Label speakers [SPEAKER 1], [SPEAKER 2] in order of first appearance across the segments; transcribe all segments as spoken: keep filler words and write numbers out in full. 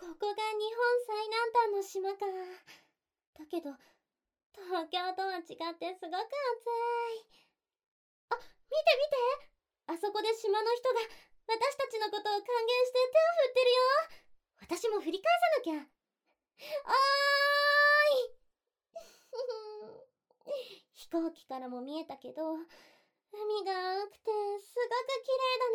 [SPEAKER 1] ここが日本最南端の島か。だけど、東京とは違ってすごく暑い。あ、見て見て、あそこで島の人が私たちのことを歓迎して手を振ってるよ。私も振り返さなきゃ。おーい飛行機からも見えたけど、海が青くてすごく綺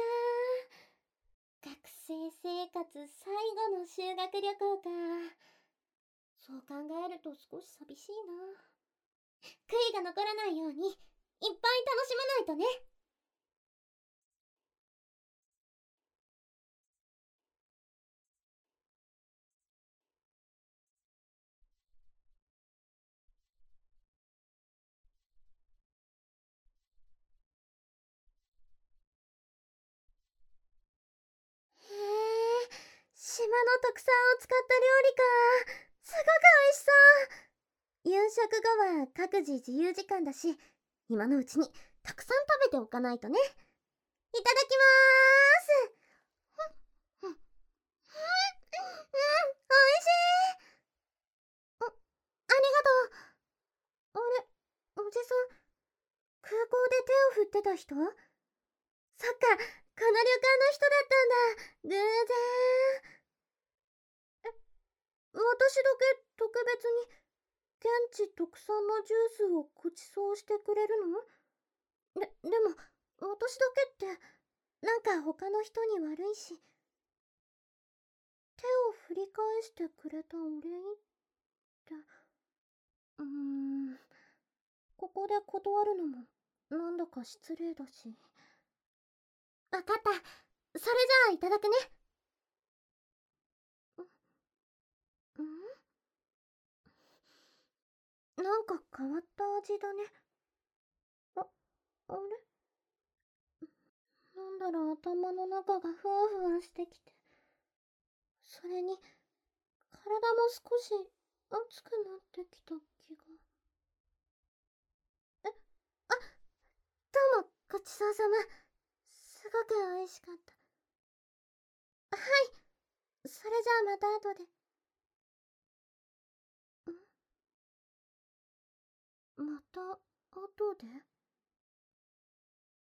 [SPEAKER 1] 麗だな。学生生活最後の修学旅行か。そう考えると少し寂しいな。悔いが残らないようにいっぱい楽しまないとね。へえ、島の特産を使った料理か。すごく美味しそう。夕食後は各自自由時間だし、今のうちにたくさん食べておかないとね。いただきまーす。うん、うん、うん、うん、おいしい。あ、ありがとう。あれ、おじさん、空港で手を振ってた人？そっか、この旅館の人だったんだ。偶然。え、私だけ特別に現地特産のジュースをご馳走してくれるの？で、でも、私だけって、なんか他の人に悪いし。手を振り返してくれたお礼って、うーん、ここで断るのも、なんだか失礼だし。わかった。それじゃあいただくね。んんなんか変わった味だね。あ、あれなんだろう、頭の中がふわふわしてきて。それに、体も少し熱くなってきた気が。え、あ、どうも、ごちそうさま。すごく美味しかった。はい。それじゃあまた後で。んまた後で